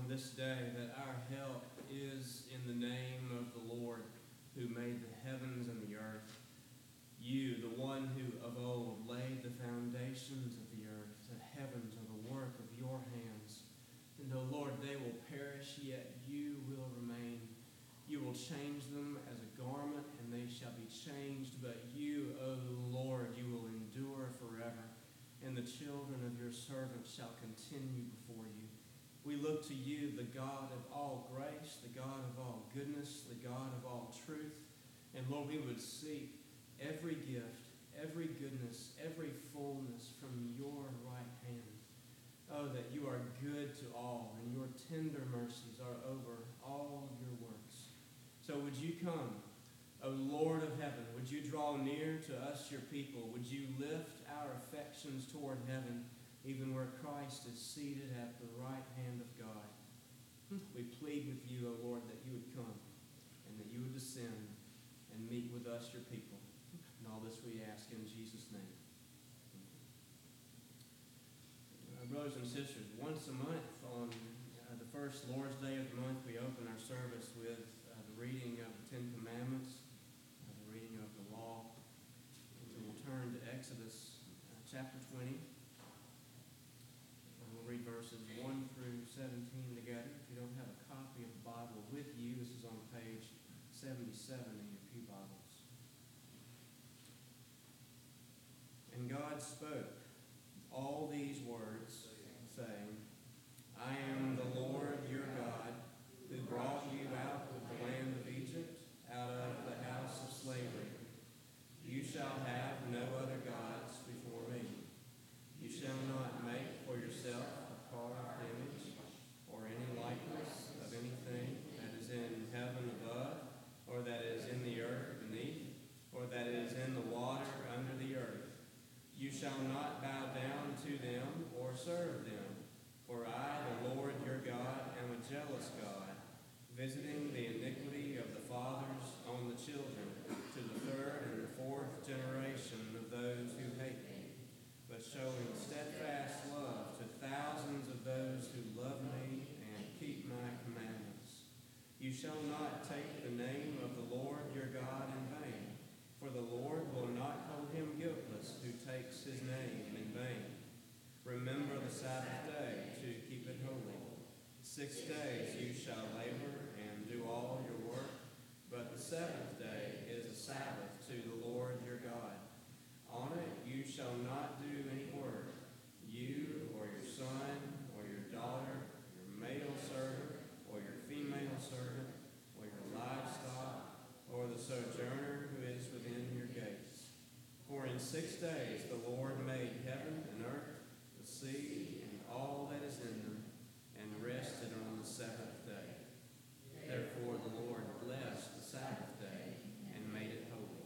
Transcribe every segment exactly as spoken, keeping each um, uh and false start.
on this day that our help is in the name of the Lord who made the heavens and the earth. You, the one who of old laid the foundations of the earth, the heavens are the work of your hands. And, O Lord, they will perish, yet you will remain. You will change them as a garment, and they shall be changed. But you, O Lord, you will endure forever, and the children of your servants shall continue before you. We look to you, the God of all grace, the God of all goodness, the God of all truth. And Lord, we would seek every gift, every goodness, every fullness from your right hand. Oh, that you are good to all, and your tender mercies are over all your works. So would you come, O Lord of heaven, would you draw near to us, your people? Would you lift our affections toward heaven, even where Christ is seated at the right hand of God? We plead with you, O Lord, that you would come and that you would descend and meet with us, your people. And all this we ask in Jesus' name. Uh, brothers and sisters, once a month on uh, the first Lord's Day of the month, we open our service with uh, the reading of the Ten Commandments, uh, the reading of the law. And so we'll turn to Exodus uh, chapter twenty. We'll read verses one through seventeen together. If you don't have a copy of the Bible with you, this is on page seventy-seven in your pew Bibles. And God spoke all these words, saying, I am the Lord your God, who brought you out of the land of Egypt, out of the house of slavery. You shall have no other gods before me. You shall not make for yourself a carved image or any likeness of anything that is in heaven above, or that is in the earth beneath, or that is in the water under the earth. You shall not bow down to them or serve them, for I, the Lord your God, am a jealous God, visiting the iniquity of the fathers on the children, to the third and the fourth generation of those who hate me, but showing steadfast love to thousands of those who love me and keep my commandments. You shall not take the name of the Lord your God in vain, for the Lord will not hold him guiltless who takes his name in vain. Remember the Sabbath day to keep it holy. Six days you shall labor and do all your work, but the seventh day is a Sabbath to the Lord your God. On it you shall not do any work, you or your son or your daughter, your male servant or your female servant, or your livestock, or the sojourner who is within your gates. For in six days the Lord made heaven and earth, the sea, and all that is in them, and rested on the seventh day. Therefore the Lord blessed the Sabbath day and made it holy.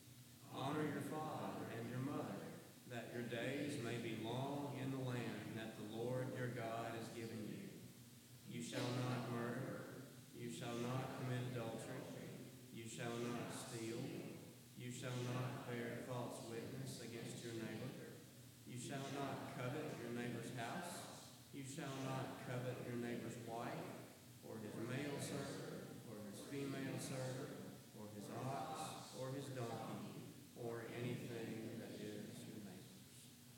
Honor your father and your mother, that your days may be long in the land that the Lord your God is giving you. You shall not murder. You shall not commit adultery. You shall not steal. You shall not bear false witness against your neighbor. You shall not covet your neighbor's house. You shall not covet your neighbor's wife, or his male servant, or his female servant, or his ox, or his donkey, or anything that is your neighbor's.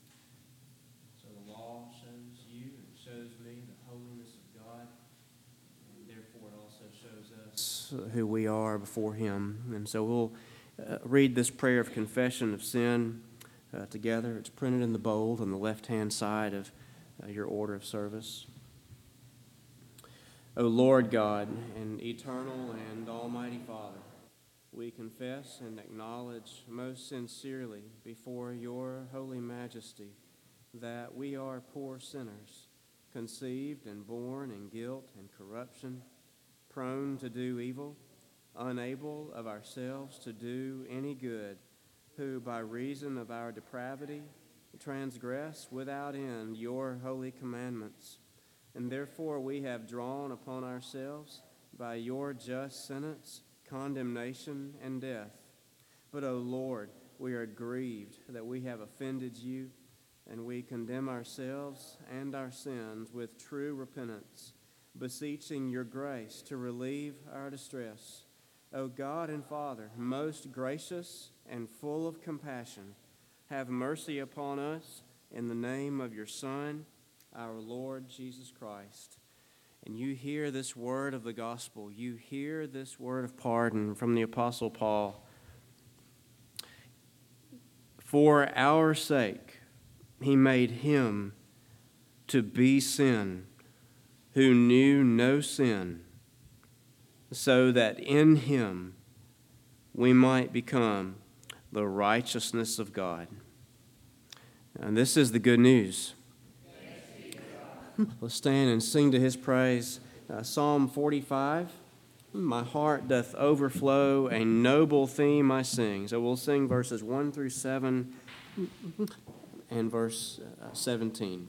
So the law shows you and shows me the holiness of God, and therefore it also shows us who we are before him. And so we'll uh, read this prayer of confession of sin uh, together. It's printed in the bold on the left-hand side of uh, your order of service. O Lord God, and eternal and almighty Father, we confess and acknowledge most sincerely before your holy majesty that we are poor sinners, conceived and born in guilt and corruption, prone to do evil, unable of ourselves to do any good, who by reason of our depravity transgress without end your holy commandments. And therefore we have drawn upon ourselves by your just sentence condemnation and death. But, O Lord, we are grieved that we have offended you, and we condemn ourselves and our sins with true repentance, beseeching your grace to relieve our distress. O God and Father, most gracious and full of compassion, have mercy upon us in the name of your Son, our Lord Jesus Christ. And you hear this word of the gospel. You hear this word of pardon from the Apostle Paul. For our sake, he made him to be sin who knew no sin, so that in him we might become the righteousness of God. And this is the good news. Let's stand and sing to his praise. Uh, Psalm forty-five. My heart doth overflow, a noble theme I sing. So we'll sing verses one through seven and verse uh, seventeen.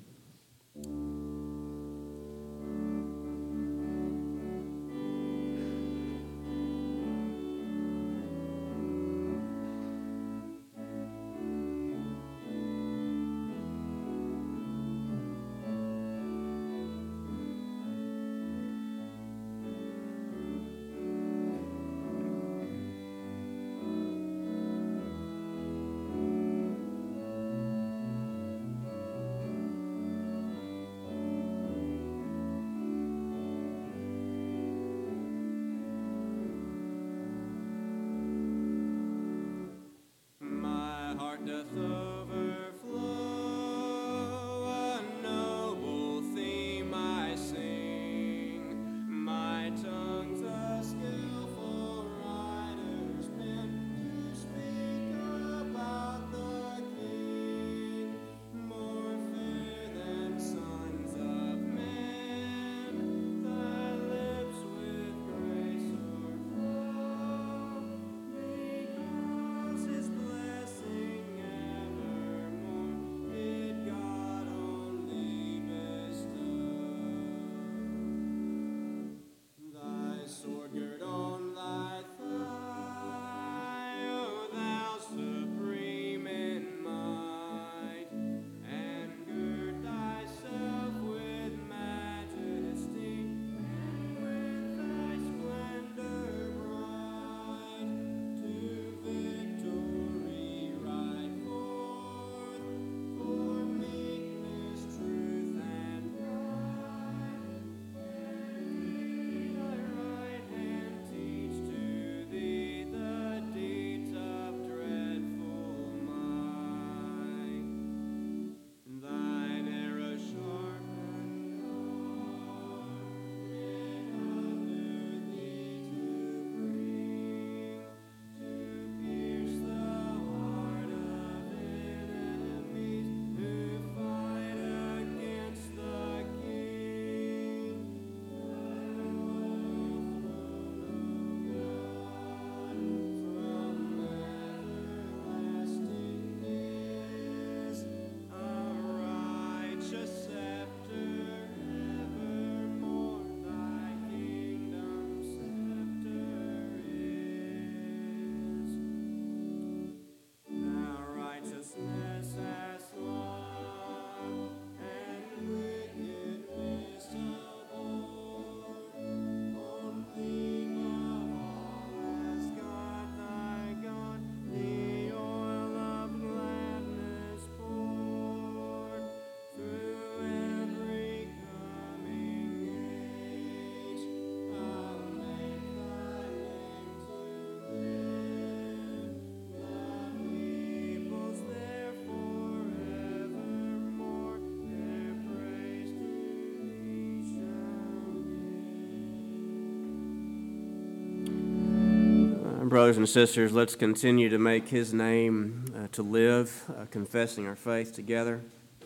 Brothers and sisters, let's continue to make his name uh, to live, uh, confessing our faith together,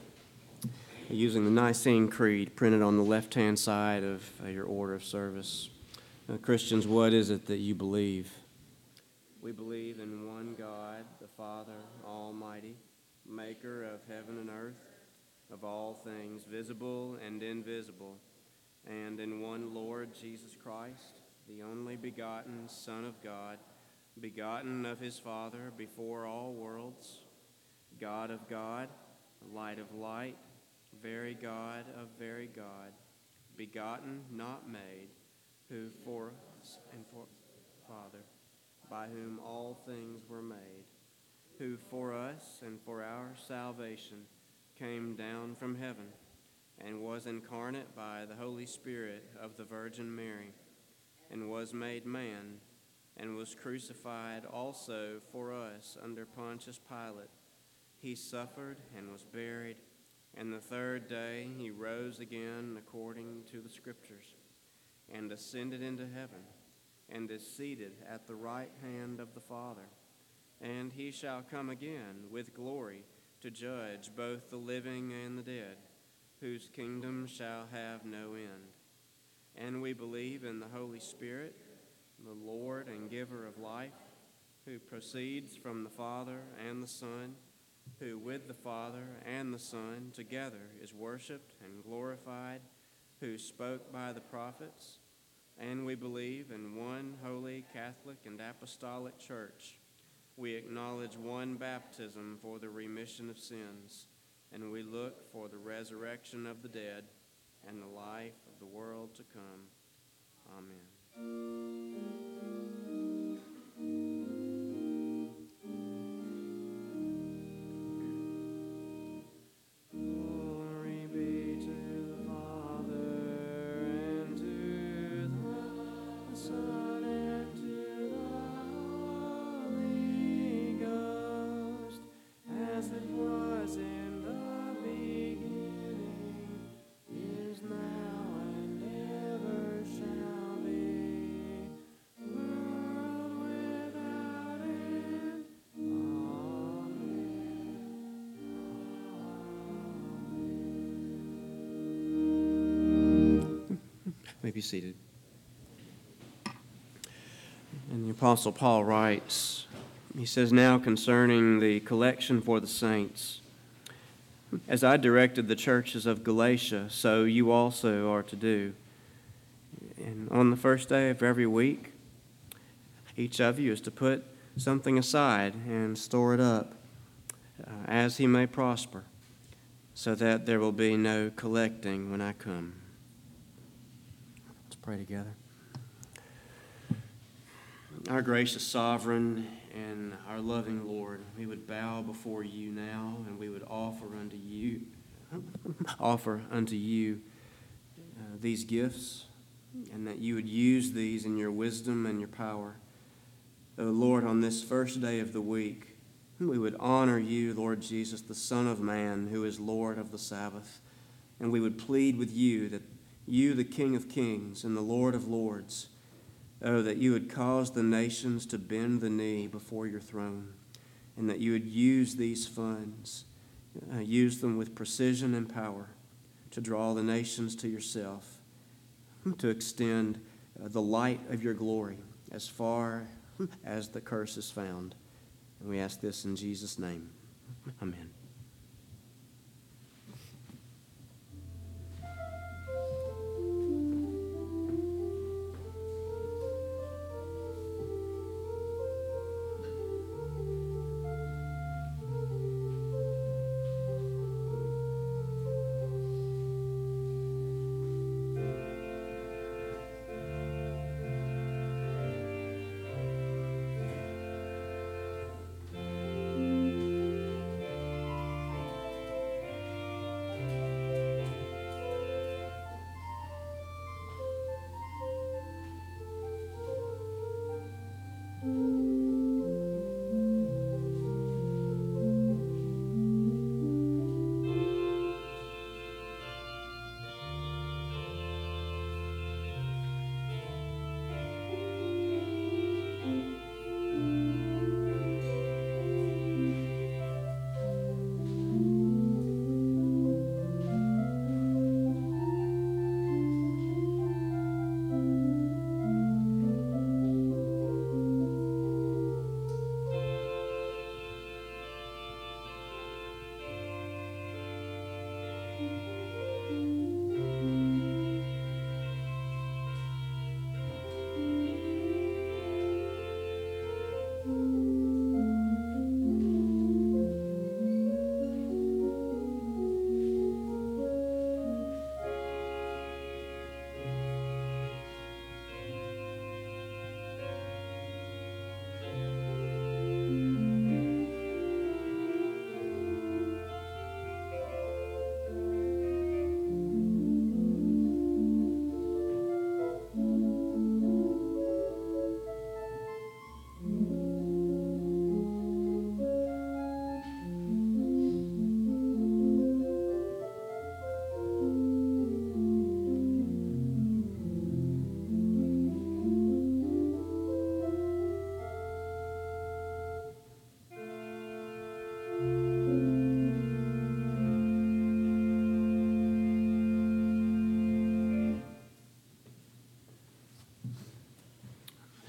using the Nicene Creed printed on the left-hand side of uh, your order of service. Uh, Christians, what is it that you believe? We believe in one God, the Father Almighty, maker of heaven and earth, of all things visible and invisible, and in one Lord Jesus Christ, the only begotten Son of God, begotten of his Father before all worlds, God of God, light of light, very God of very God, begotten, not made, who for us and for Father, by whom all things were made, who for us and for our salvation came down from heaven, and was incarnate by the Holy Spirit of the Virgin Mary, and was made man, and was crucified also for us under Pontius Pilate. He suffered and was buried, and the third day he rose again according to the Scriptures, and ascended into heaven, and is seated at the right hand of the Father. And he shall come again with glory to judge both the living and the dead, whose kingdom shall have no end. And we believe in the Holy Spirit, the Lord and giver of life, who proceeds from the Father and the Son, who with the Father and the Son together is worshiped and glorified, who spoke by the prophets. And we believe in one holy Catholic and apostolic church. We acknowledge one baptism for the remission of sins, and we look for the resurrection of the dead and the life of the world to come. Amen. May be seated. And the Apostle Paul writes, he says, now concerning the collection for the saints, as I directed the churches of Galatia, so you also are to do. And on the first day of every week, each of you is to put something aside and store it up uh, as he may prosper, so that there will be no collecting when I come. Pray together. Our gracious Sovereign and our loving Lord, we would bow before you now, and we would offer unto you, offer unto you uh, these gifts, and that you would use these in your wisdom and your power. O Lord, on this first day of the week, we would honor you, Lord Jesus, the Son of Man, who is Lord of the Sabbath, and we would plead with you that you, the King of Kings and the Lord of Lords, oh, that you would cause the nations to bend the knee before your throne, and that you would use these funds, uh, use them with precision and power to draw the nations to yourself, to extend uh, the light of your glory as far as the curse is found. And we ask this in Jesus' name. Amen.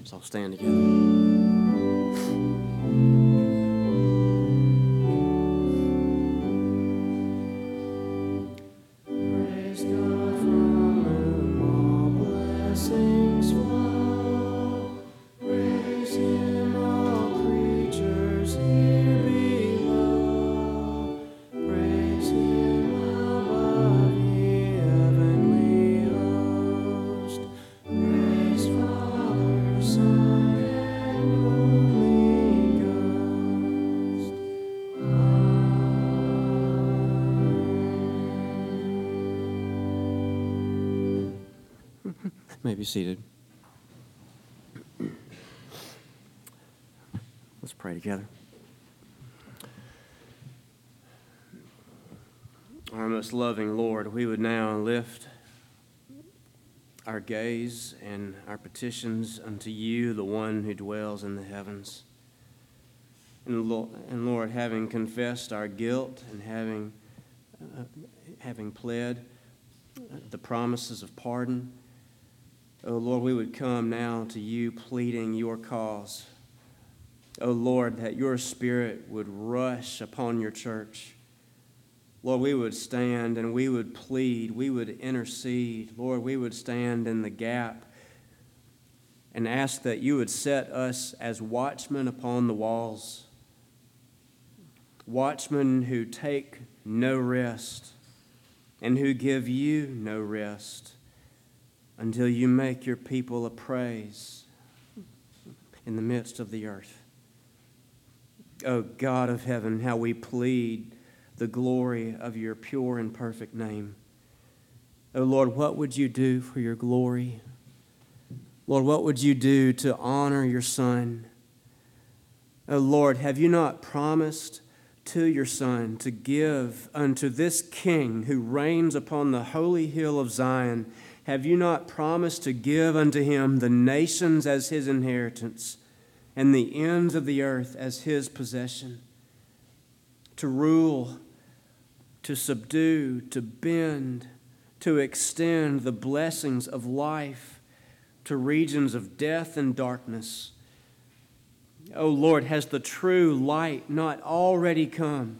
So I'll stand together. May be seated. Let's pray together. Our most loving Lord, we would now lift our gaze and our petitions unto you, the one who dwells in the heavens. And Lord, having confessed our guilt and having, uh, having pled the promises of pardon, oh, Lord, we would come now to you pleading your cause. Oh, Lord, that your Spirit would rush upon your church. Lord, we would stand and we would plead, we would intercede. Lord, we would stand in the gap and ask that you would set us as watchmen upon the walls, watchmen who take no rest and who give you no rest until you make your people a praise in the midst of the earth. Oh, God of heaven, how we plead the glory of your pure and perfect name. Oh, Lord, what would you do for your glory? Lord, what would you do to honor your Son? Oh, Lord, have you not promised to your Son to give unto this King who reigns upon the holy hill of Zion? Have you not promised to give unto him the nations as his inheritance and the ends of the earth as his possession? To rule, to subdue, to bend, to extend the blessings of life to regions of death and darkness. Oh Lord, has the true light not already come?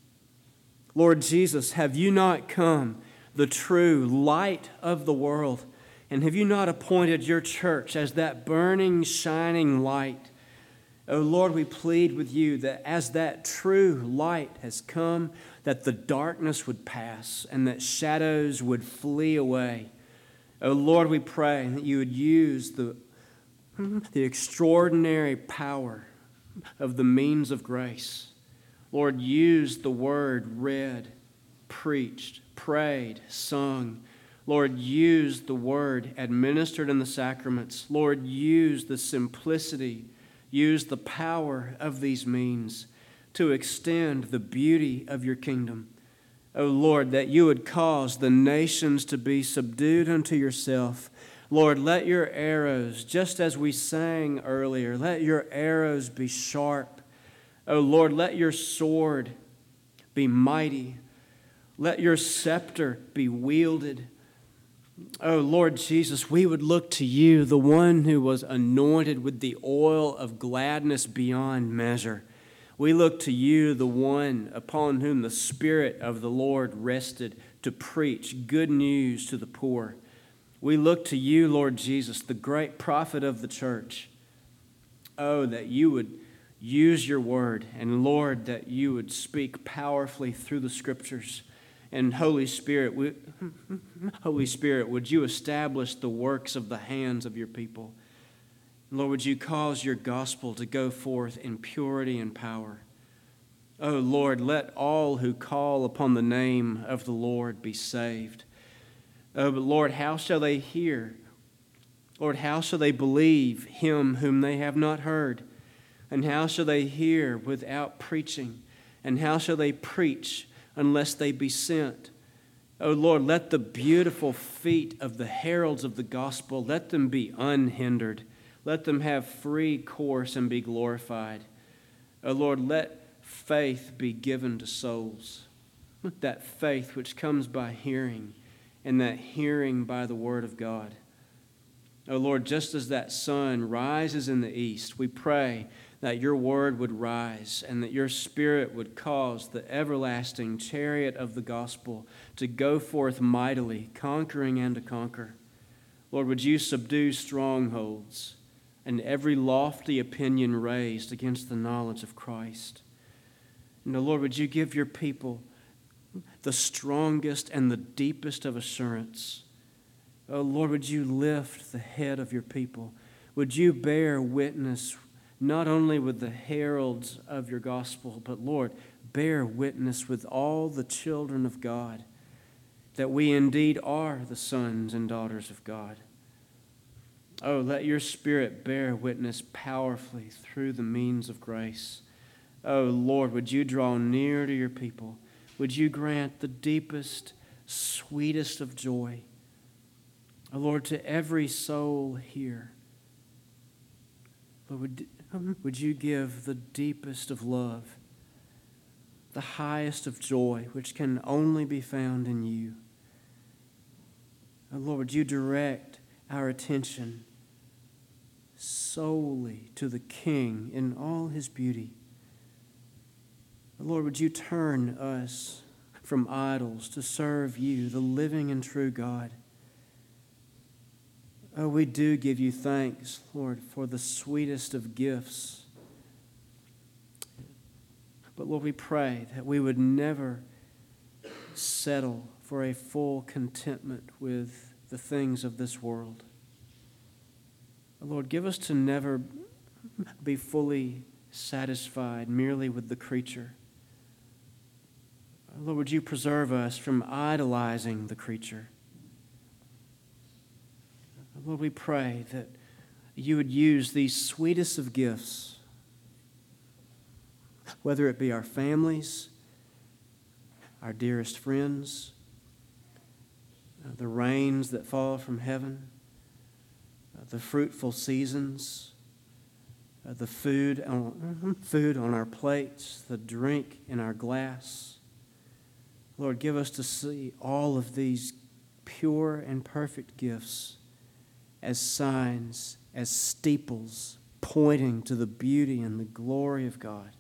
Lord Jesus, have you not come, the true light of the world? And have you not appointed your church as that burning, shining light? Oh Lord, we plead with you that as that true light has come, that the darkness would pass and that shadows would flee away. Oh Lord, we pray that you would use the, the extraordinary power of the means of grace. Lord, use the word read, preached, prayed, sung. Lord, use the word administered in the sacraments. Lord, use the simplicity, use the power of these means to extend the beauty of your kingdom. O Lord, that you would cause the nations to be subdued unto yourself. Lord, let your arrows, just as we sang earlier, let your arrows be sharp. O Lord, let your sword be mighty. Let your scepter be wielded. Oh, Lord Jesus, we would look to you, the one who was anointed with the oil of gladness beyond measure. We look to you, the one upon whom the Spirit of the Lord rested to preach good news to the poor. We look to you, Lord Jesus, the great prophet of the church. Oh, that you would use your word, and Lord, that you would speak powerfully through the Scriptures. And Holy Spirit, we, Holy Spirit, would you establish the works of the hands of your people? Lord, would you cause your gospel to go forth in purity and power? Oh, Lord, let all who call upon the name of the Lord be saved. Oh, but Lord, how shall they hear? Lord, how shall they believe him whom they have not heard? And how shall they hear without preaching? And how shall they preach unless they be sent? Oh Lord, let the beautiful feet of the heralds of the gospel, let them be unhindered. Let them have free course and be glorified. Oh Lord, let faith be given to souls. That faith which comes by hearing, and that hearing by the word of God. Oh Lord, just as that sun rises in the east, we pray that your word would rise and that your Spirit would cause the everlasting chariot of the gospel to go forth mightily, conquering and to conquer. Lord, would you subdue strongholds and every lofty opinion raised against the knowledge of Christ? And, oh Lord, would you give your people the strongest and the deepest of assurance? Oh Lord, would you lift the head of your people? Would you bear witness not only with the heralds of your gospel, but Lord, bear witness with all the children of God that we indeed are the sons and daughters of God. Oh, let your Spirit bear witness powerfully through the means of grace. Oh Lord, would you draw near to your people? Would you grant the deepest, sweetest of joy, oh Lord, to every soul here? Lord, would, would you give the deepest of love, the highest of joy, which can only be found in you? Oh Lord, would you direct our attention solely to the King in all his beauty? Oh Lord, would you turn us from idols to serve you, the living and true God? Oh, we do give you thanks, Lord, for the sweetest of gifts. But Lord, we pray that we would never settle for a full contentment with the things of this world. Lord, give us to never be fully satisfied merely with the creature. Lord, would you preserve us from idolizing the creature? Lord, we pray that you would use these sweetest of gifts, whether it be our families, our dearest friends, the rains that fall from heaven, the fruitful seasons, the food on, food on our plates, the drink in our glass. Lord, give us to see all of these pure and perfect gifts as signs, as steeples, pointing to the beauty and the glory of God.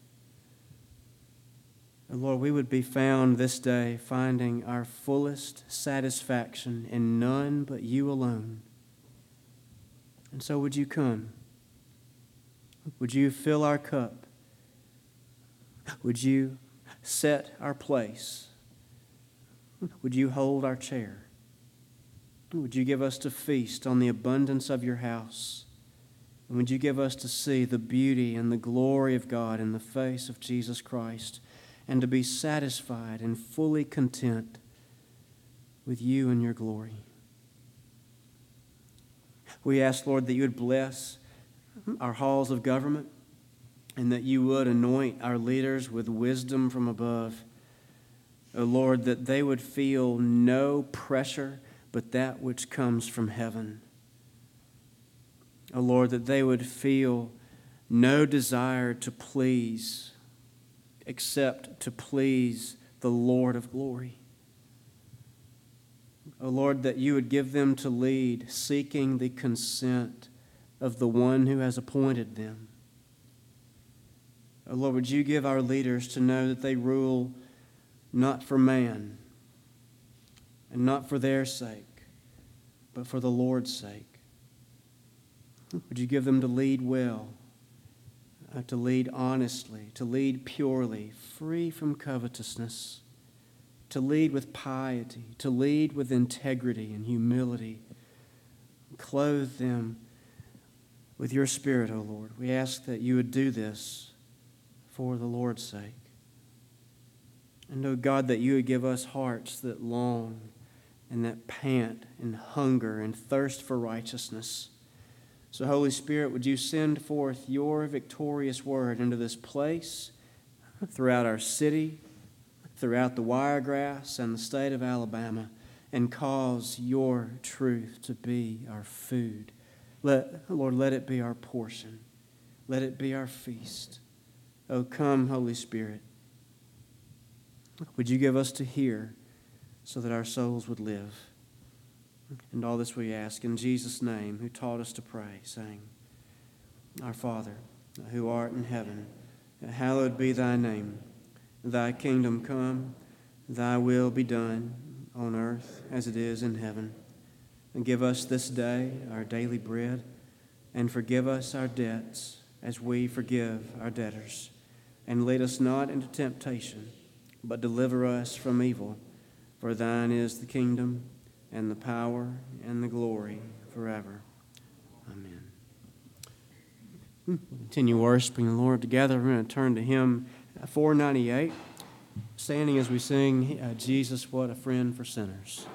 And Lord, we would be found this day finding our fullest satisfaction in none but you alone. And so would you come? Would you fill our cup? Would you set our place? Would you hold our chair? Would you give us to feast on the abundance of your house? And would you give us to see the beauty and the glory of God in the face of Jesus Christ, and to be satisfied and fully content with you and your glory? We ask, Lord, that you would bless our halls of government and that you would anoint our leaders with wisdom from above. O Lord, that they would feel no pressure but that which comes from heaven. O Lord, that they would feel no desire to please except to please the Lord of glory. O Lord, that you would give them to lead, seeking the consent of the one who has appointed them. O Lord, would you give our leaders to know that they rule not for man and not for their sake, but for the Lord's sake. Would you give them to lead well, uh, to lead honestly, to lead purely, free from covetousness, to lead with piety, to lead with integrity and humility. Clothe them with your Spirit, O Lord. We ask that you would do this for the Lord's sake. And, O God, that you would give us hearts that long and that pant and hunger and thirst for righteousness. So, Holy Spirit, would you send forth your victorious word into this place, throughout our city, throughout the Wiregrass and the state of Alabama, and cause your truth to be our food. Let, Lord, let it be our portion. Let it be our feast. Oh, come, Holy Spirit. Would you give us to hear so that our souls would live? And all this we ask in Jesus' name, who taught us to pray, saying, Our Father, who art in heaven, hallowed be thy name. Thy kingdom come, thy will be done, on earth as it is in heaven. And give us this day our daily bread, and forgive us our debts as we forgive our debtors. And lead us not into temptation, but deliver us from evil. For thine is the kingdom, and the power, and the glory forever. Amen. We'll continue worshiping the Lord together. We're going to turn to hymn four ninety-eight, standing as we sing, uh, Jesus, What a Friend for Sinners.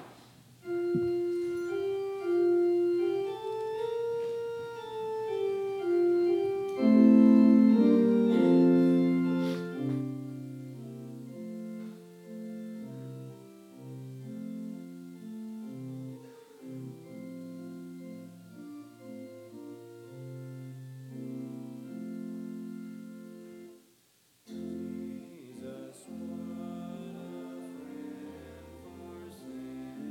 Jesus, what a friend for sinners.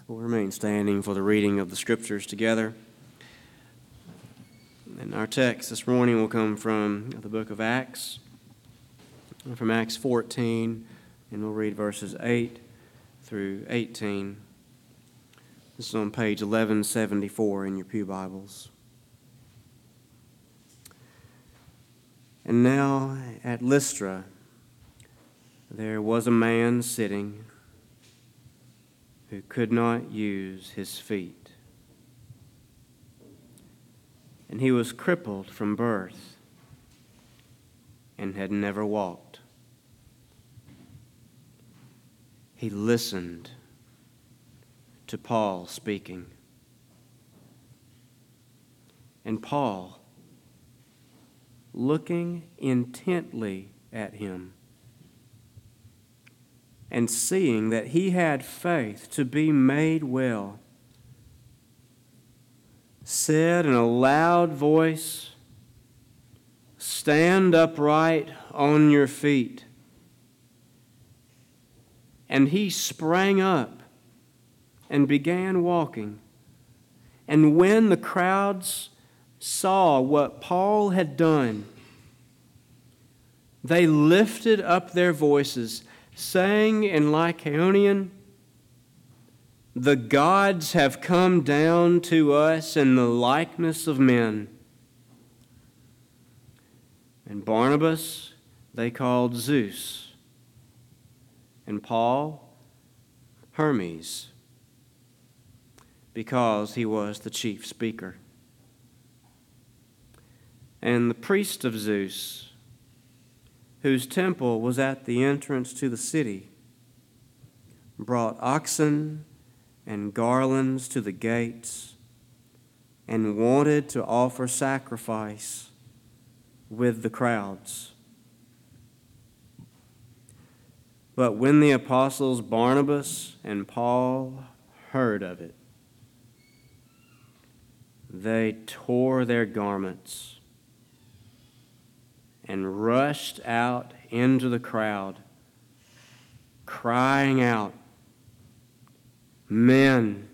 We'll remain standing for the reading of the Scriptures together. And our text this morning will come from the book of Acts, from Acts fourteen, and we'll read verses eight through eighteen. This is on page eleven seventy-four in your pew Bibles. And now at Lystra there was a man sitting who could not use his feet. And he was crippled from birth and had never walked. He listened to Paul speaking. And Paul, looking intently at him, and seeing that he had faith to be made well, said in a loud voice, "Stand upright on your feet." And he sprang up and began walking. And when the crowds saw what Paul had done, they lifted up their voices, saying in Lycaonian, "The gods have come down to us in the likeness of men." And Barnabas they called Zeus, and Paul Hermes, because he was the chief speaker. And the priest of Zeus, whose temple was at the entrance to the city, brought oxen and garlands to the gates and wanted to offer sacrifice with the crowds. But when the apostles Barnabas and Paul heard of it, they tore their garments and rushed out into the crowd, crying out, "Men,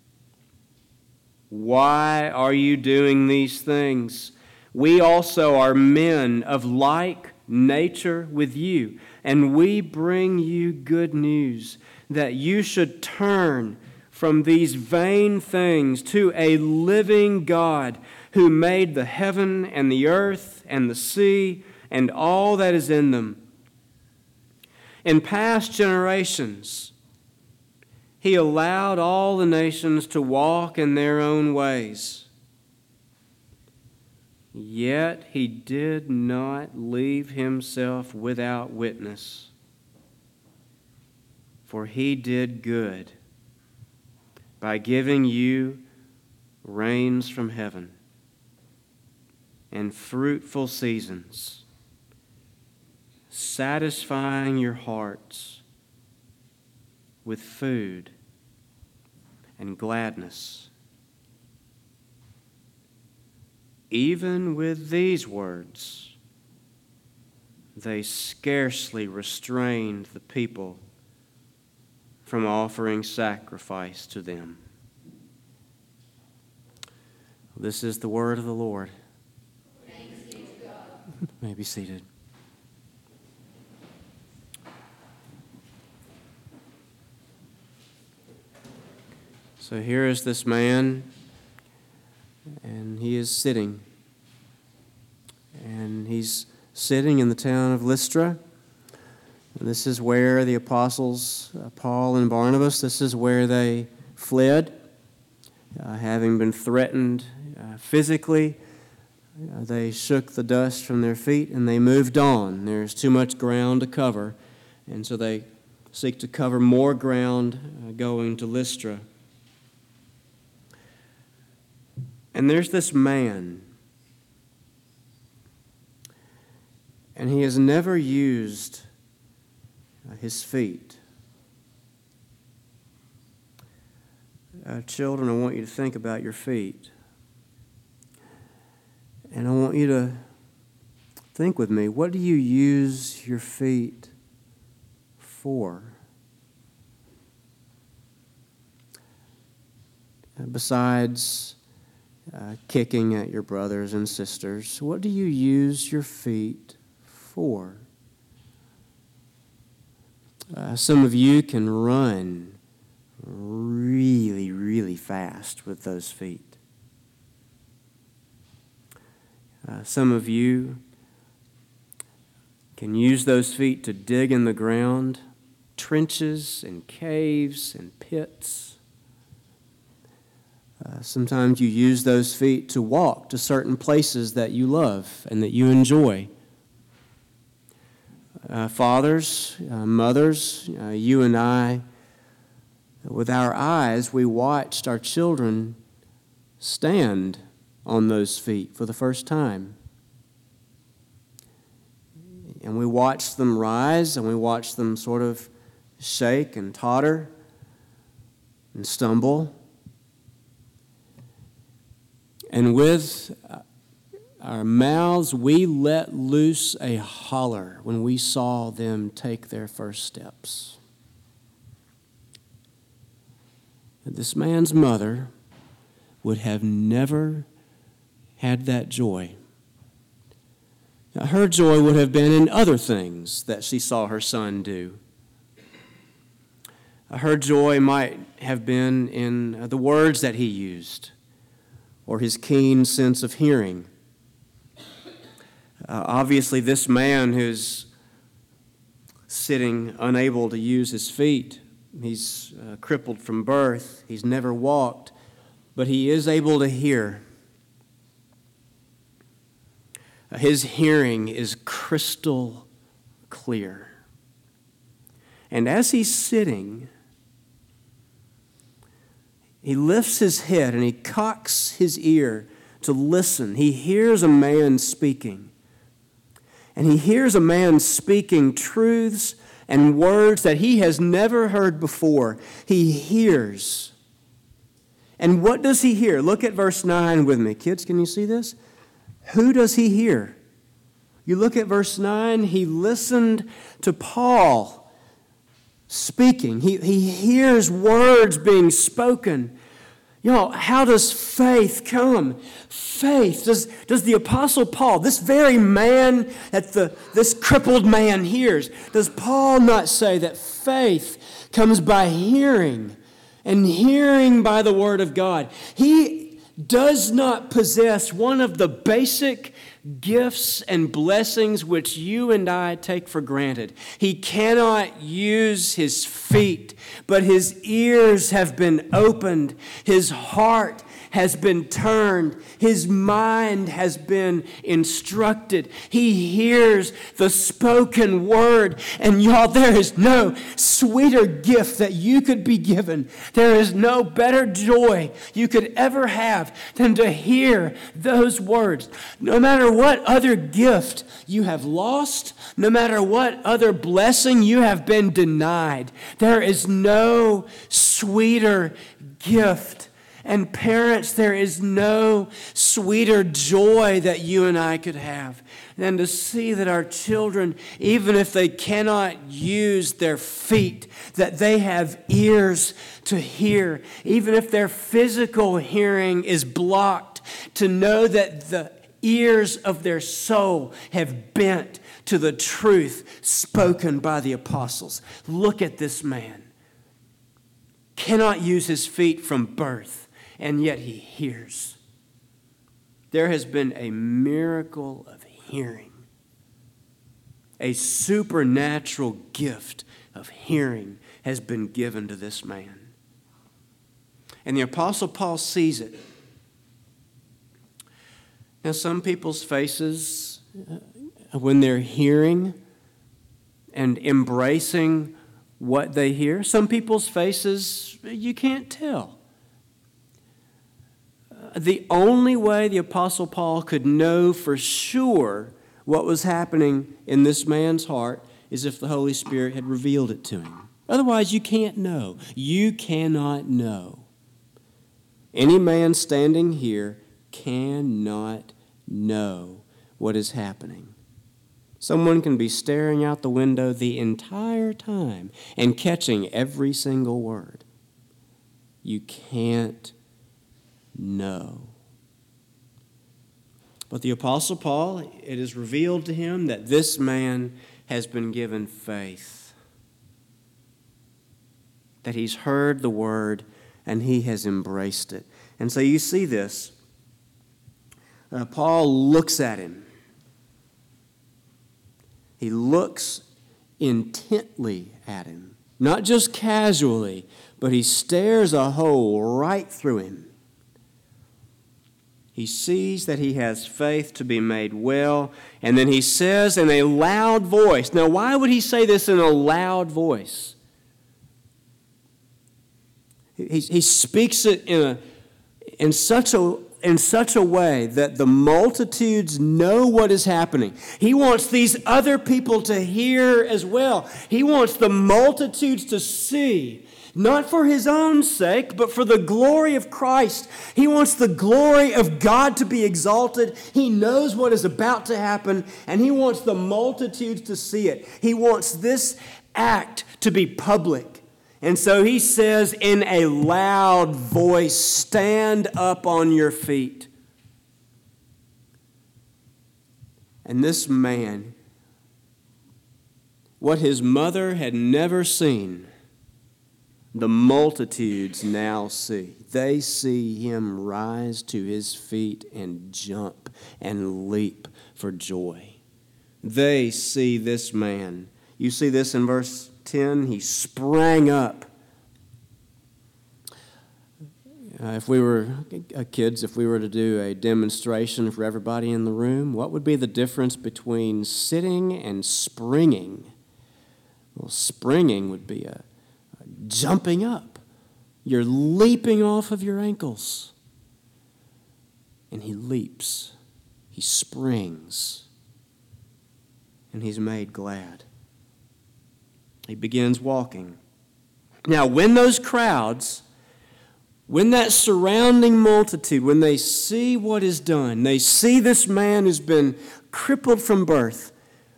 why are you doing these things? We also are men of like nature with you, and we bring you good news, that you should turn from these vain things to a living God, who made the heaven and the earth and the sea and all that is in them. In past generations, he allowed all the nations to walk in their own ways. Yet he did not leave himself without witness, for he did good by giving you rains from heaven and fruitful seasons, satisfying your hearts with food and gladness. Even with these words, they scarcely restrained the people from offering sacrifice to them. This is the word of the Lord. Thanks be to God. You may be seated. So here is this man, and he is sitting. And he's sitting in the town of Lystra. And this is where the apostles, uh, Paul and Barnabas, this is where they fled, uh, having been threatened uh, physically. Uh, they shook the dust from their feet and they moved on. There's too much ground to cover, and so they seek to cover more ground uh, going to Lystra. And there's this man, and he has never used uh, his feet. Uh, children, I want you to think about your feet. And I want you to think with me, what do you use your feet for? besides uh, kicking at your brothers and sisters, what do you use your feet for? Uh, some of you can run really, really fast with those feet. Uh, some of you can use those feet to dig in the ground, trenches and caves and pits. Uh, sometimes you use those feet to walk to certain places that you love and that you enjoy. Uh, fathers, uh, mothers, uh, you and I, with our eyes, we watched our children stand on those feet for the first time. And we watched them rise, and we watched them sort of shake and totter and stumble. And with our mouths, we let loose a holler when we saw them take their first steps. And this man's mother would have never had that joy. Now, her joy would have been in other things that she saw her son do. Her joy might have been in the words that he used, or his keen sense of hearing. Uh, obviously, this man who's sitting unable to use his feet, he's uh, crippled from birth, he's never walked, but he is able to hear. Uh, his hearing is crystal clear. And as he's sitting, he lifts his head and he cocks his ear to listen. He hears a man speaking. And he hears a man speaking truths and words that he has never heard before. He hears. And what does he hear? Look at verse nine with me. Kids, can you see this? Who does he hear? You look at verse nine. He listened to Paul speaking. He, he hears words being spoken. You know, how does faith come? Faith. Does, does the Apostle Paul, this very man that the, this crippled man hears, does Paul not say that faith comes by hearing, and hearing by the Word of God? He does not possess one of the basic gifts and blessings which you and I take for granted. He cannot use his feet, but his ears have been opened. His heart has been turned. His mind has been instructed. He hears the spoken word. And y'all, there is no sweeter gift that you could be given. There is no better joy you could ever have than to hear those words. No matter what other gift you have lost, no matter what other blessing you have been denied, there is no sweeter gift. And parents, there is no sweeter joy that you and I could have than to see that our children, even if they cannot use their feet, that they have ears to hear. Even if their physical hearing is blocked, to know that the ears of their soul have bent to the truth spoken by the apostles. Look at this man. Cannot use his feet from birth, and yet he hears. There has been a miracle of hearing, a supernatural gift of hearing has been given to this man. And the Apostle Paul sees it. Now, some people's faces, uh, when they're hearing and embracing what they hear, some people's faces, you can't tell. The only way the Apostle Paul could know for sure what was happening in this man's heart is if the Holy Spirit had revealed it to him. Otherwise, you can't know. You cannot know. Any man standing here cannot know what is happening. Someone can be staring out the window the entire time and catching every single word. You can't No. But the Apostle Paul, it is revealed to him that this man has been given faith. That he's heard the word and he has embraced it. And so you see this. Uh, Paul looks at him. He looks intently at him. Not just casually, but he stares a hole right through him. He sees that he has faith to be made well, and then he says in a loud voice. Now, why would he say this in a loud voice? He, he speaks it in, a, in, such a, in such a way that the multitudes know what is happening. He wants these other people to hear as well. He wants the multitudes to see. Not for his own sake, but for the glory of Christ. He wants the glory of God to be exalted. He knows what is about to happen, and he wants the multitudes to see it. He wants this act to be public. And so he says in a loud voice, "Stand up on your feet." And this man, what his mother had never seen, the multitudes now see. They see him rise to his feet and jump and leap for joy. They see this man. You see this in verse ten. He sprang up. Uh, if we were uh, kids, if we were to do a demonstration for everybody in the room, what would be the difference between sitting and springing? Well, springing would be a jumping up. You're leaping off of your ankles. And he leaps. He springs. And he's made glad. He begins walking. Now, when those crowds, when that surrounding multitude, when they see what is done, they see this man who's been crippled from birth,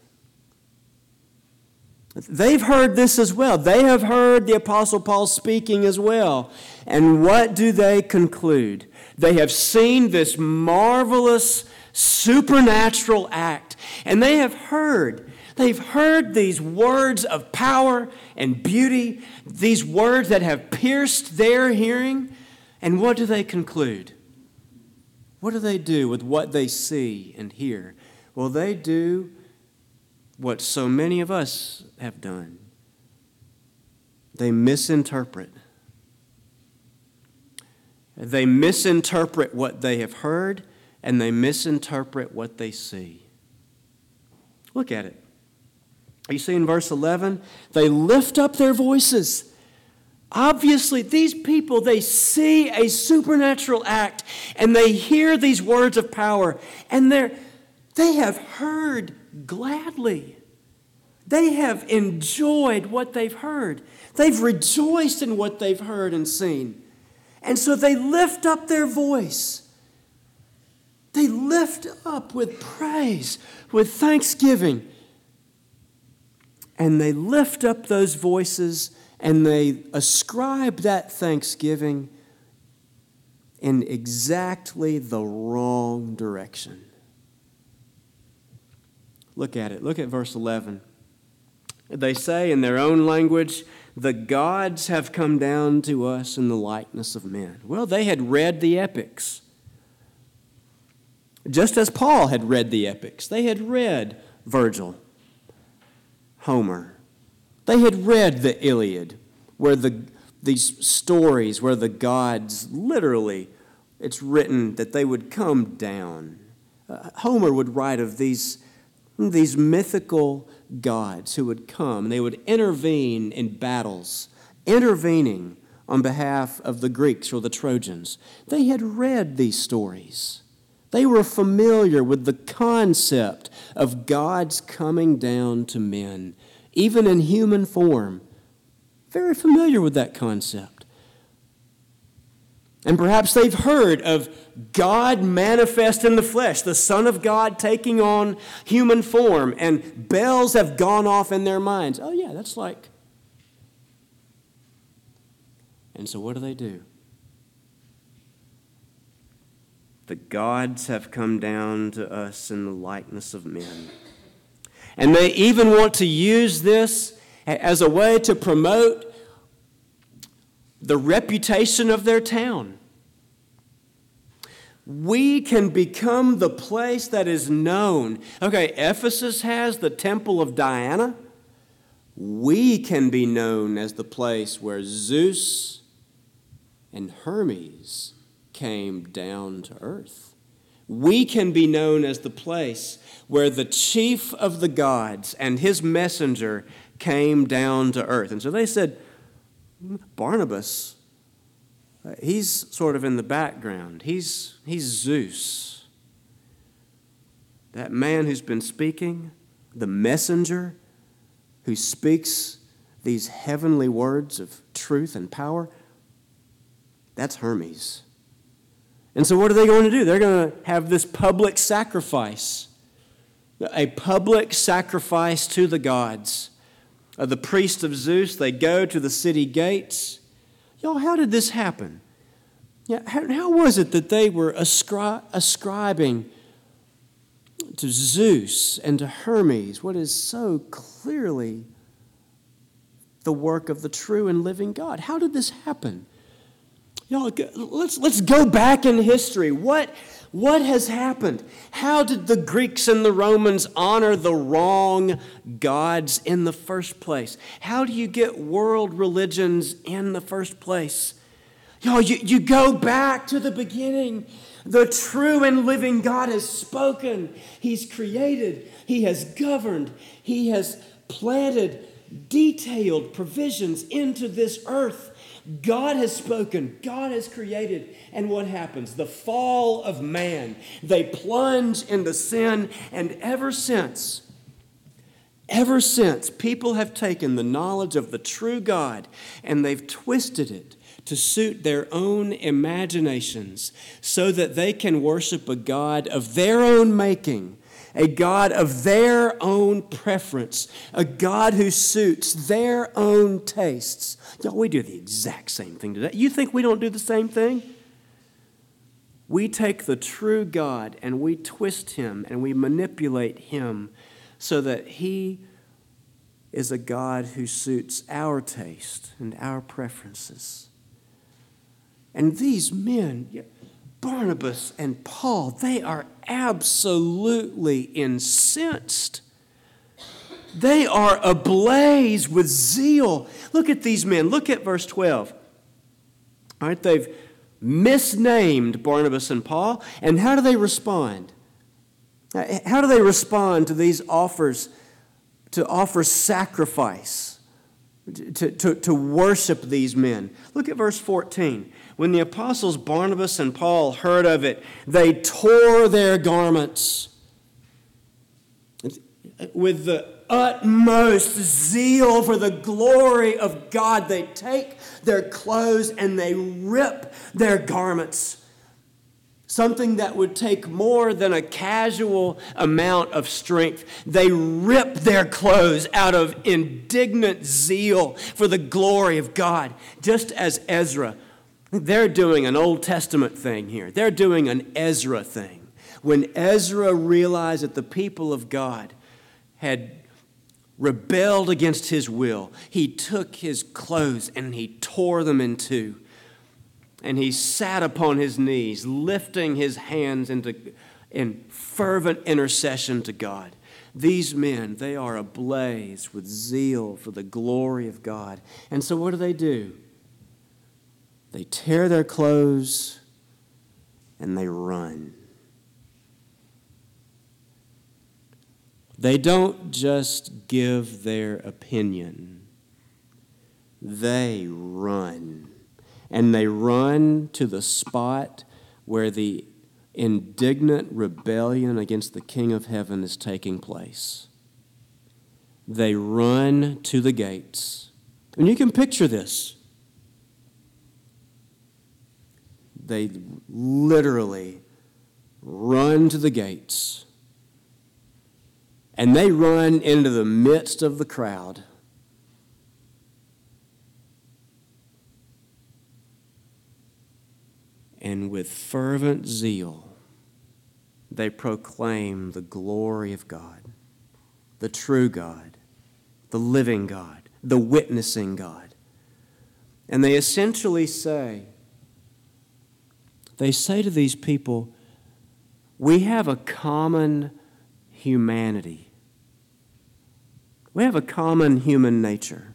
they've heard this as well. They have heard the Apostle Paul speaking as well. And what do they conclude? They have seen this marvelous supernatural act. And they have heard. They've heard these words of power and beauty, these words that have pierced their hearing. And what do they conclude? What do they do with what they see and hear? Well, they do what so many of us have done. They misinterpret. They misinterpret what they have heard, and they misinterpret what they see. Look at it. You see in verse eleven, they lift up their voices. Obviously, these people, they see a supernatural act, and they hear these words of power, and they're, they have heard gladly. They have enjoyed what they've heard. They've rejoiced in what they've heard and seen. And so they lift up their voice. They lift up with praise, with thanksgiving. And they lift up those voices and they ascribe that thanksgiving in exactly the wrong direction. Look at it. Look at verse eleven. They say in their own language, "The gods have come down to us in the likeness of men." Well, they had read the epics. Just as Paul had read the epics. They had read Virgil, Homer. They had read the Iliad, where the these stories where the gods literally, it's written that they would come down. Uh, Homer would write of these, these mythical gods who would come. They would intervene in battles, intervening on behalf of the Greeks or the Trojans. They had read these stories. They were familiar with the concept of gods coming down to men, even in human form. Very familiar with that concept. And perhaps they've heard of God manifest in the flesh, the Son of God taking on human form, and bells have gone off in their minds. Oh yeah, that's like... And so what do they do? the gods have come down to us in the likeness of men. And they even want to use this as a way to promote the reputation of their town. We can become the place that is known. Okay, Ephesus has the temple of Diana. We can be known as the place where Zeus and Hermes came down to earth. We can be known as the place where the chief of the gods and his messenger came down to earth. And so they said, Barnabas, he's sort of in the background. He's, he's Zeus. That man who's been speaking, the messenger who speaks these heavenly words of truth and power, that's Hermes. And so what are they going to do? They're going to have this public sacrifice, a public sacrifice to the gods. Uh, the priests of Zeus, they go to the city gates. Y'all, how did this happen? Yeah, how, how was it that they were ascri- ascribing to Zeus and to Hermes what is so clearly the work of the true and living God? How did this happen? Y'all, let's, let's go back in history. What, what has happened? How did the Greeks and the Romans honor the wrong gods in the first place? How do you get world religions in the first place? Y'all, you, you go back to the beginning. The true and living God has spoken. He's created. He has governed. He has planted detailed provisions into this earth. God has spoken. God has created. And what happens? The fall of man. They plunge into sin. And ever since, ever since, people have taken the knowledge of the true God and they've twisted it to suit their own imaginations so that they can worship a God of their own making, a God of their own preference, a God who suits their own tastes. Y'all, we do the exact same thing today. You think we don't do the same thing? We take the true God and we twist him and we manipulate him so that he is a God who suits our taste and our preferences. And these men, Barnabas and Paul, they are absolutely incensed. They are ablaze with zeal. Look at these men. Look at verse twelve. All right, they've misnamed Barnabas and Paul. And how do they respond? How do they respond to these offers, to offer sacrifice, to, to, to worship these men? Look at verse fourteen. When the apostles Barnabas and Paul heard of it, they tore their garments with the utmost zeal for the glory of God. They take their clothes and they rip their garments. Something that would take more than a casual amount of strength. They rip their clothes out of indignant zeal for the glory of God. Just as Ezra, they're doing an Old Testament thing here. They're doing an Ezra thing. When Ezra realized that the people of God had rebelled against his will, he took his clothes and he tore them in two. And he sat upon his knees, lifting his hands into, in fervent intercession to God. These men, they are ablaze with zeal for the glory of God. And so what do they do? They tear their clothes and they run. They don't just give their opinion. They run. And they run to the spot where the indignant rebellion against the King of Heaven is taking place. They run to the gates. And you can picture this. They literally run to the gates. And they run into the midst of the crowd. And with fervent zeal, they proclaim the glory of God, the true God, the living God, the witnessing God. And they essentially say, they say to these people, we have a common humanity. We have a common human nature.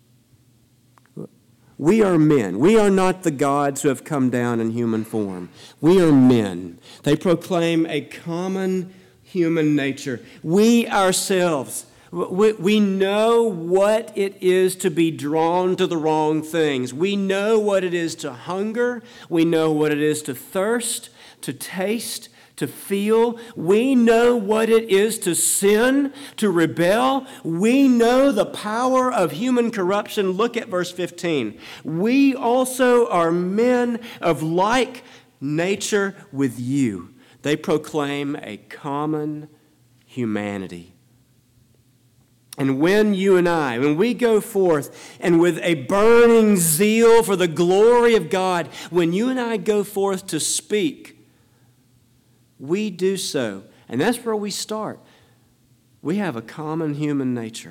We are men. We are not the gods who have come down in human form. We are men. They proclaim a common human nature. We ourselves, we, we know what it is to be drawn to the wrong things. We know what it is to hunger. We know what it is to thirst, to taste, to feel. We know what it is to sin, to rebel. We know the power of human corruption. Look at verse fifteen. We also are men of like nature with you. They proclaim a common humanity. And when you and I, when we go forth and with a burning zeal for the glory of God, when you and I go forth to speak, we do so, and that's where we start. We have a common human nature.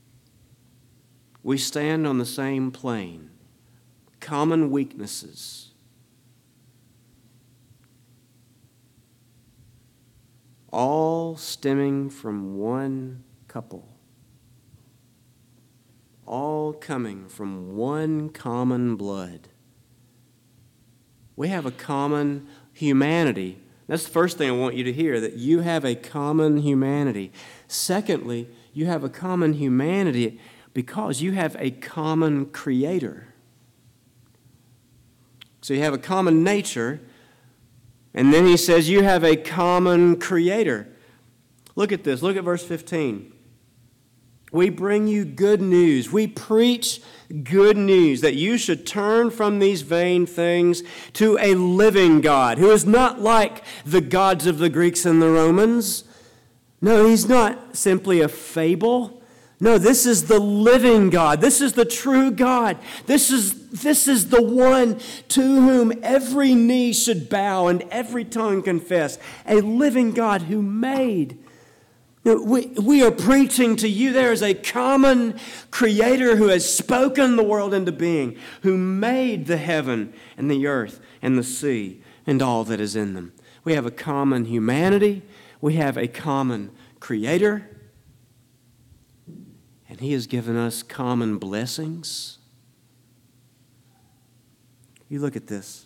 We stand on the same plane, common weaknesses. All stemming from one couple. All coming from one common blood. We have a common humanity. That's the first thing I want you to hear, that you have a common humanity. Secondly, you have a common humanity because you have a common Creator. So you have a common nature, and then he says you have a common Creator. Look at this. Look at verse fifteen. We bring you good news. We preach good news that you should turn from these vain things to a living God who is not like the gods of the Greeks and the Romans. No, he's not simply a fable. No, this is the living God. This is the true God. This is, this is the one to whom every knee should bow and every tongue confess. A living God who made. We, we are preaching to you there is a common Creator who has spoken the world into being, who made the heaven and the earth and the sea and all that is in them. We have a common humanity. We have a common Creator. And He has given us common blessings. You look at this.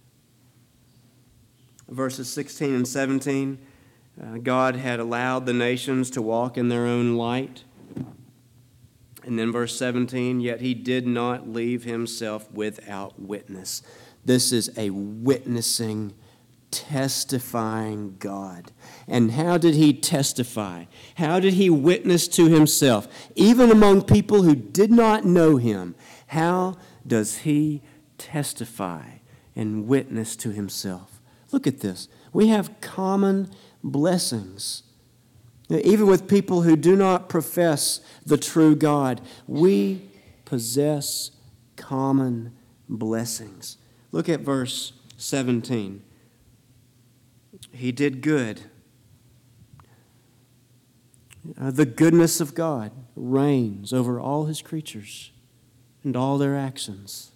Verses sixteen and seventeen. Uh, God had allowed the nations to walk in their own light. And then verse seventeen, yet he did not leave himself without witness. This is a witnessing, testifying God. And how did he testify? How did he witness to himself? Even among people who did not know him, how does he testify and witness to himself? Look at this. We have common blessings. Even with people who do not profess the true God, we possess common blessings. Look at verse seventeen. He did good. Uh, the goodness of God reigns over all his creatures and all their actions.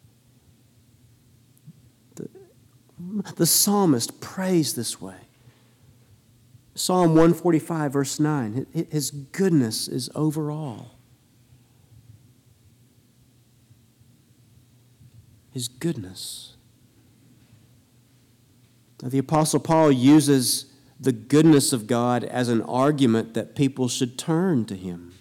The, the psalmist prays this way. Psalm one forty-five, verse nine, his goodness is over all. His goodness. Now, the Apostle Paul uses the goodness of God as an argument that people should turn to him.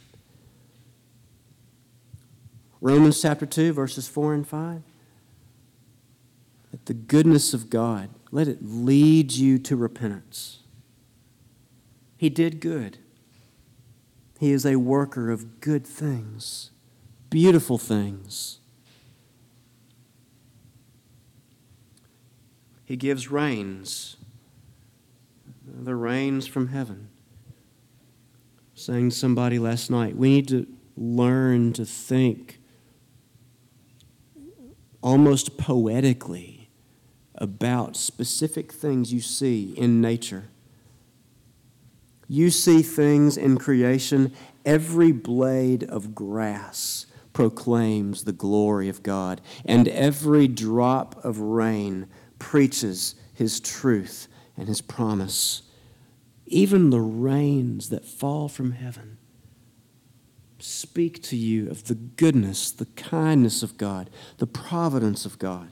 Romans chapter two, verses four and five. That the goodness of God, let it lead you to repentance. He did good. He is a worker of good things, beautiful things. He gives rains, the rains from heaven. Saying to somebody last night, we need to learn to think almost poetically about specific things you see in nature. You see things in creation. Every blade of grass proclaims the glory of God, and every drop of rain preaches his truth and his promise. Even the rains that fall from heaven speak to you of the goodness, the kindness of God, the providence of God.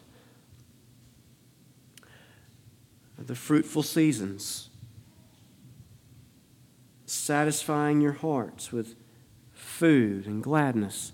The fruitful seasons, satisfying your hearts with food and gladness.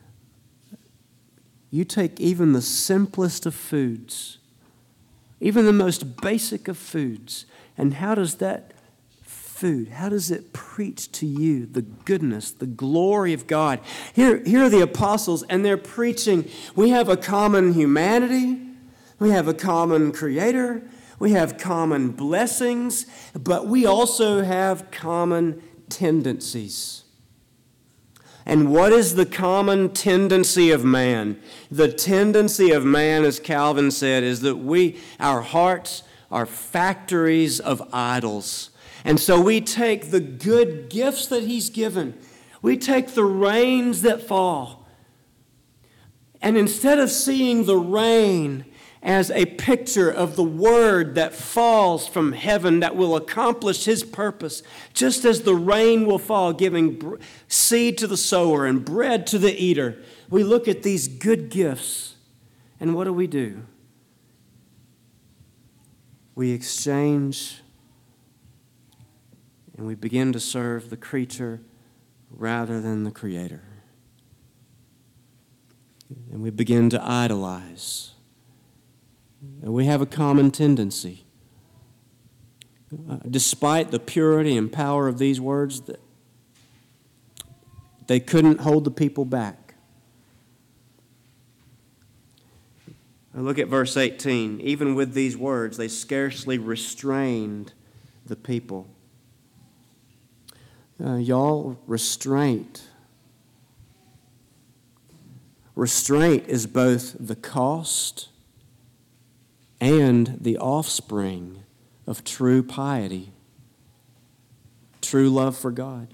You take even the simplest of foods, even the most basic of foods, and how does that food, how does it preach to you the goodness, the glory of God? Here, here are the apostles, and they're preaching. We have a common humanity. We have a common Creator. We have common blessings, but we also have common tendencies. And what is the common tendency of man? The tendency of man, as Calvin said, is that we, our hearts are factories of idols. And so we take the good gifts that he's given. We take the rains that fall. And instead of seeing the rain as a picture of the word that falls from heaven that will accomplish his purpose, just as the rain will fall, giving seed to the sower and bread to the eater, we look at these good gifts, and what do we do? We exchange and we begin to serve the creature rather than the Creator. And we begin to idolize. And we have a common tendency. Uh, despite the purity and power of these words, that they couldn't hold the people back. Now look at verse eighteen. Even with these words, they scarcely restrained the people. Uh, y'all, restraint. Restraint is both the cost and the offspring of true piety, true love for God.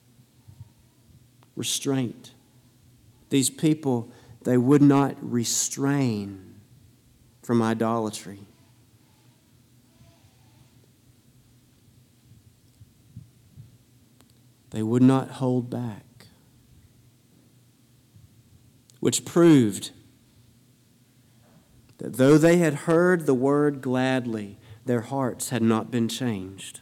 Restraint. These people, they would not restrain from idolatry. They would not hold back, which proved that though they had heard the word gladly, their hearts had not been changed.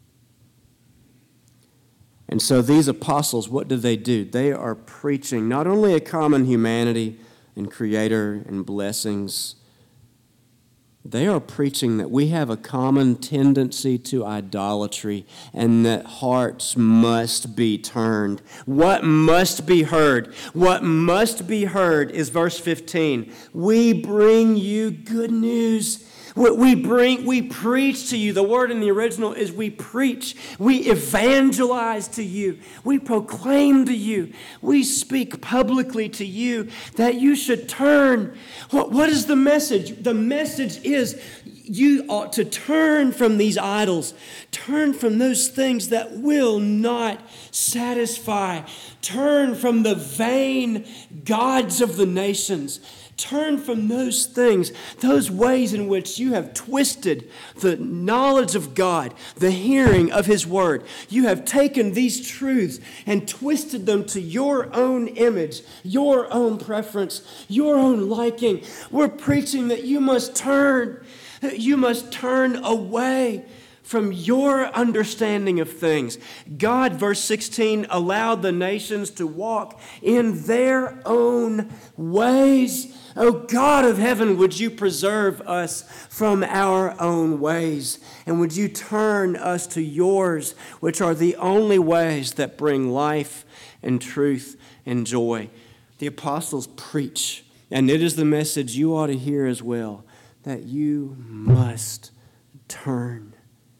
And so these apostles, what do they do? They are preaching not only a common humanity and Creator and blessings, they are preaching that we have a common tendency to idolatry and that hearts must be turned. What must be heard? What must be heard is verse fifteen. We bring you good news. We bring, we preach to you. The word in the original is we preach. We evangelize to you. We proclaim to you. We speak publicly to you that you should turn. What, what is the message? The message is you ought to turn from these idols. Turn from those things that will not satisfy. Turn from the vain gods of the nations. Turn from those things, those ways in which you have twisted the knowledge of God, the hearing of His Word. You have taken these truths and twisted them to your own image, your own preference, your own liking. We're preaching that you must turn, you must turn away from your understanding of things. God, verse sixteen, allowed the nations to walk in their own ways. Oh God of heaven, would you preserve us from our own ways? And would you turn us to yours, which are the only ways that bring life and truth and joy? The apostles preach, and it is the message you ought to hear as well, that you must turn.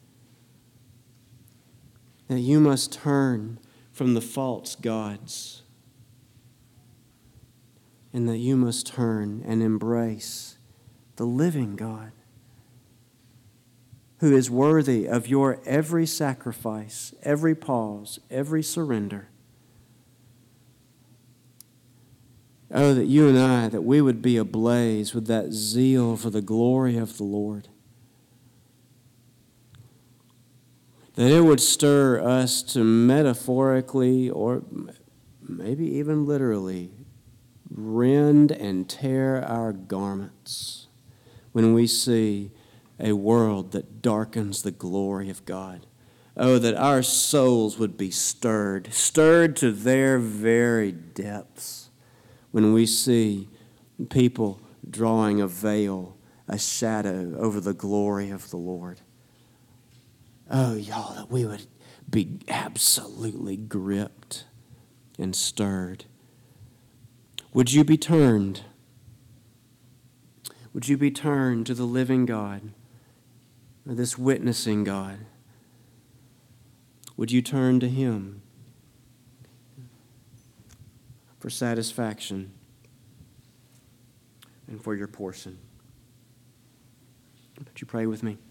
That you must turn from the false gods. And that you must turn and embrace the living God. who is worthy of your every sacrifice, every pause, every surrender. Oh, that you and I, that we would be ablaze with that zeal for the glory of the Lord. That it would stir us to metaphorically or maybe even literally rend and tear our garments when we see a world that darkens the glory of God. Oh, that our souls would be stirred, stirred to their very depths when we see people drawing a veil, a shadow over the glory of the Lord. Oh, y'all, that we would be absolutely gripped and stirred. Would you be turned? Would you be turned to the living God, or this witnessing God? Would you turn to Him for satisfaction and for your portion? Would you pray with me?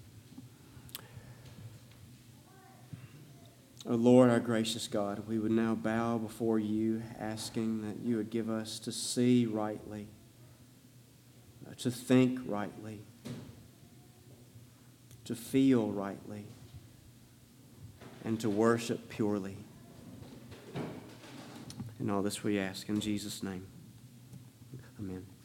O Lord, our gracious God, we would now bow before you, asking that you would give us to see rightly, to think rightly, to feel rightly, and to worship purely. And all this we ask in Jesus' name. Amen.